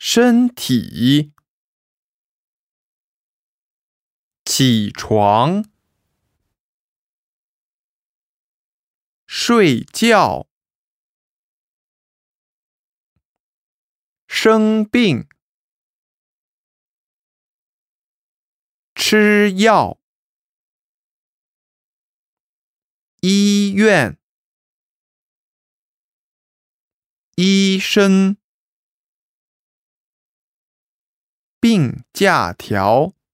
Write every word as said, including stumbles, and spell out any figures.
身体，起床，睡觉，生病，吃药，医院，医生，病假条。